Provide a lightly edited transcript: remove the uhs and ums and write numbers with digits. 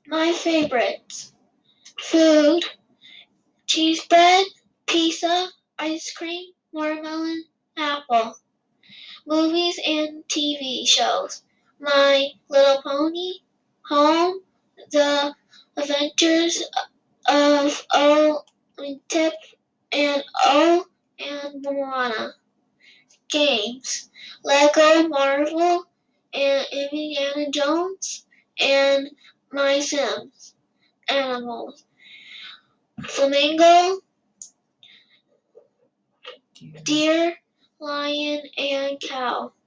My favorites: food, cheese bread, pizza, ice cream, watermelon, apple. Movies and TV shows: My Little Pony, Home, The Adventures of Tip and and Moana. Games: Lego Marvel and Indiana Jones and My Sims. Animals: Flamingo, deer, lion, and cow.